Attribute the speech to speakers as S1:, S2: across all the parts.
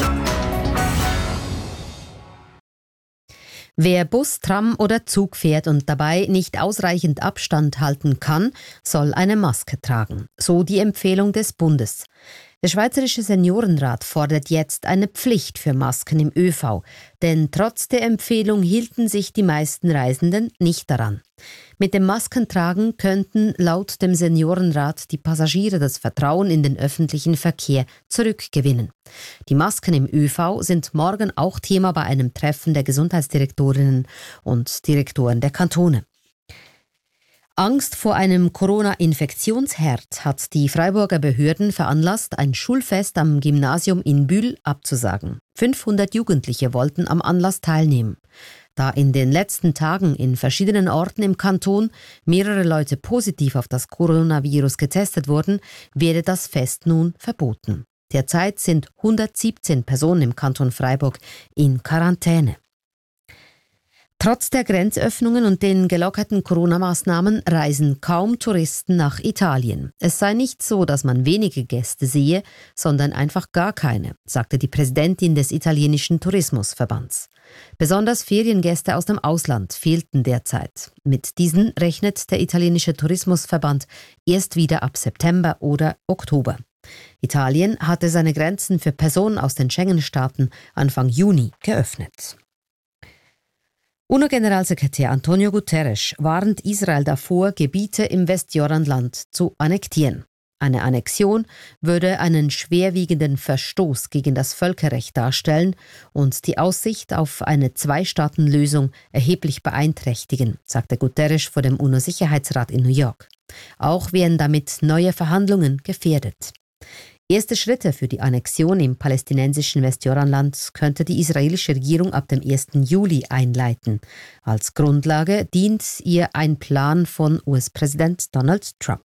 S1: Wer Bus, Tram oder Zug fährt und dabei nicht ausreichend Abstand halten kann, soll eine Maske tragen. So die Empfehlung des Bundes. Der Schweizerische Seniorenrat fordert jetzt eine Pflicht für Masken im ÖV, denn trotz der Empfehlung hielten sich die meisten Reisenden nicht daran. Mit dem Maskentragen könnten laut dem Seniorenrat die Passagiere das Vertrauen in den öffentlichen Verkehr zurückgewinnen. Die Masken im ÖV sind morgen auch Thema bei einem Treffen der Gesundheitsdirektorinnen und Direktoren der Kantone. Angst vor einem Corona-Infektionsherd hat die Freiburger Behörden veranlasst, ein Schulfest am Gymnasium in Bühl abzusagen. 500 Jugendliche wollten am Anlass teilnehmen. Da in den letzten Tagen in verschiedenen Orten im Kanton mehrere Leute positiv auf das Coronavirus getestet wurden, werde das Fest nun verboten. Derzeit sind 117 Personen im Kanton Freiburg in Quarantäne. Trotz der Grenzöffnungen und den gelockerten Corona-Maßnahmen reisen kaum Touristen nach Italien. Es sei nicht so, dass man wenige Gäste sehe, sondern einfach gar keine, sagte die Präsidentin des italienischen Tourismusverbands. Besonders Feriengäste aus dem Ausland fehlten derzeit. Mit diesen rechnet der italienische Tourismusverband erst wieder ab September oder Oktober. Italien hatte seine Grenzen für Personen aus den Schengen-Staaten Anfang Juni geöffnet. UNO-Generalsekretär Antonio Guterres warnt Israel davor, Gebiete im Westjordanland zu annektieren. Eine Annexion würde einen schwerwiegenden Verstoß gegen das Völkerrecht darstellen und die Aussicht auf eine Zwei-Staaten-Lösung erheblich beeinträchtigen, sagte Guterres vor dem UNO-Sicherheitsrat in New York. Auch wären damit neue Verhandlungen gefährdet. Erste Schritte für die Annexion im palästinensischen Westjordanland könnte die israelische Regierung ab dem 1. Juli einleiten. Als Grundlage dient ihr ein Plan von US-Präsident Donald Trump.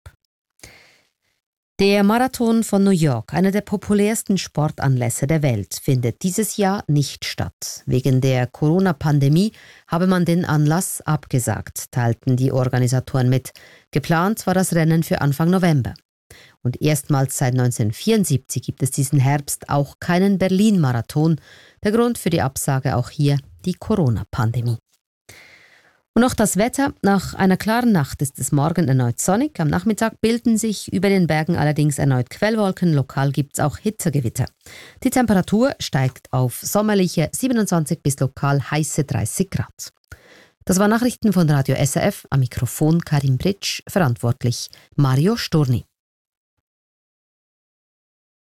S1: Der Marathon von New York, einer der populärsten Sportanlässe der Welt, findet dieses Jahr nicht statt. Wegen der Corona-Pandemie habe man den Anlass abgesagt, teilten die Organisatoren mit. Geplant war das Rennen für Anfang November. Und erstmals seit 1974 gibt es diesen Herbst auch keinen Berlin-Marathon. Der Grund für die Absage auch hier die Corona-Pandemie. Und noch das Wetter. Nach einer klaren Nacht ist es morgen erneut sonnig. Am Nachmittag bilden sich über den Bergen allerdings erneut Quellwolken. Lokal gibt es auch Hitzegewitter. Die Temperatur steigt auf sommerliche 27 bis lokal heiße 30 Grad. Das waren Nachrichten von Radio SRF. Am Mikrofon Karin Britsch, verantwortlich Mario Sturni.